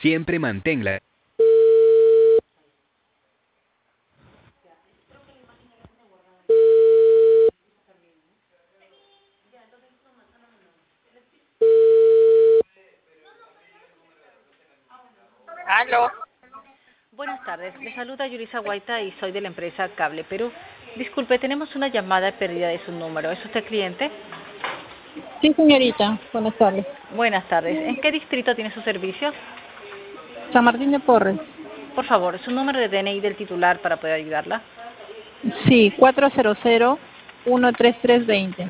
Siempre manténla. Aló. Buenas tardes, le saluda Yulisa Guaita y soy de la empresa Cable Perú. Disculpe, tenemos una llamada perdida de su número. ¿Es usted cliente? Sí, señorita. Buenas tardes. Buenas tardes. ¿En qué distrito tiene su servicio? San Martín de Porres. Por favor, su número de DNI del titular para poder ayudarla. Sí, 400-13320.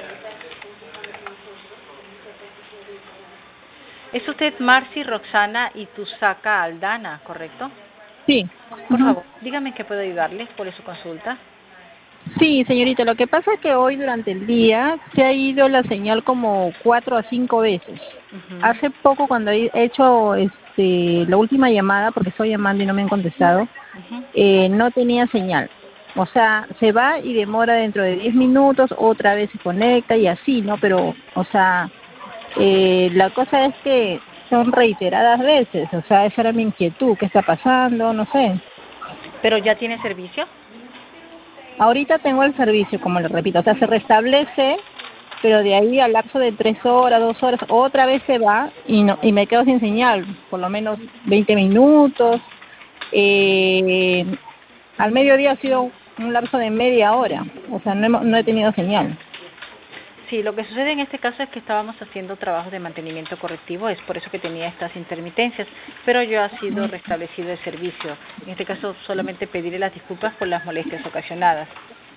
Es usted Marcy Roxana Itusaka Aldana, ¿correcto? Sí. Por Ujú. favor, dígame en qué puedo ayudarle. ¿Cuál es su consulta? Sí, señorita. Lo que pasa es que hoy durante el día se ha ido la señal como 4 a 5 veces. Ujú. Hace poco cuando he hecho la última llamada, porque estoy llamando y no me han contestado, Ujú. no tenía señal. O sea, se va y demora dentro de 10 minutos, otra vez se conecta y así, ¿no? Pero, o sea, la cosa es que son reiteradas veces, o sea, esa era mi inquietud, ¿qué está pasando? No sé. ¿Pero ya tiene servicio? Ahorita tengo el servicio, como le repito, o sea, se restablece, pero de ahí al lapso de 3 horas, 2 horas, otra vez se va y no y me quedo sin señal, por lo menos 20 minutos. Eh, Al mediodía ha sido un lapso de media hora, o sea, no he tenido señal. Sí, lo que sucede en este caso es que estábamos haciendo trabajos de mantenimiento correctivo, es por eso que tenía estas intermitencias, pero ya ha sido restablecido el servicio. En este caso, solamente pedirle las disculpas por las molestias ocasionadas.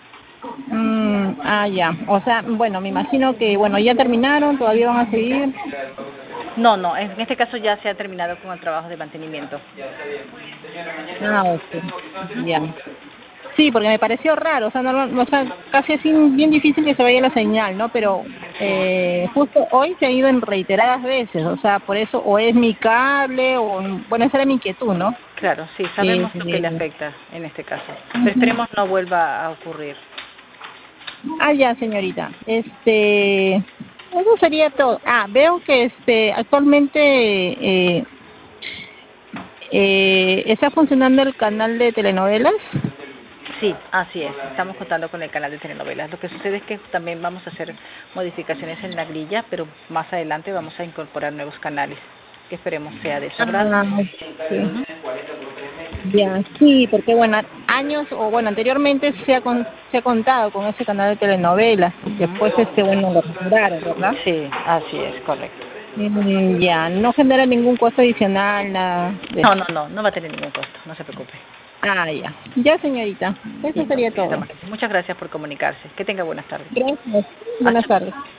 Ya. O sea, bueno, me imagino que, bueno, ya terminaron, todavía van a seguir. No, no, en este caso ya se ha terminado con el trabajo de mantenimiento. Ok. Ya. Sí, porque me pareció raro, o sea, o sea, casi así bien difícil que se vaya la señal, ¿no? Pero justo hoy se ha ido en reiteradas veces, o sea, por eso o es mi cable o, bueno, esa era mi inquietud, ¿no? Claro, sí, Eh, sabemos lo que le afecta en este caso, pero Ujú. esperemos no vuelva a ocurrir. Ya, señorita. Eso sería todo. Veo que actualmente está funcionando el canal de telenovelas. Sí, así es. Estamos contando con el canal de telenovelas. Lo que sucede es que también vamos a hacer modificaciones en la grilla, pero más adelante vamos a incorporar nuevos canales, que esperemos sea de su agrado. Ah, sí. Ujú. Ya, sí, porque bueno, años o bueno, anteriormente se ha contado con ese canal de telenovelas. Después, Ujú. bueno, lo retiraron, ¿verdad? Sí, así es, correcto. Ya, no genera ningún costo adicional, nada de No, eso. no, no, no va a tener ningún costo, no se preocupe. Ya. Ya, señorita. Eso Listo, sería señorita todo. Martín. Muchas gracias por comunicarse. Que tenga buenas tardes. Gracias. Buenas Hasta tardes.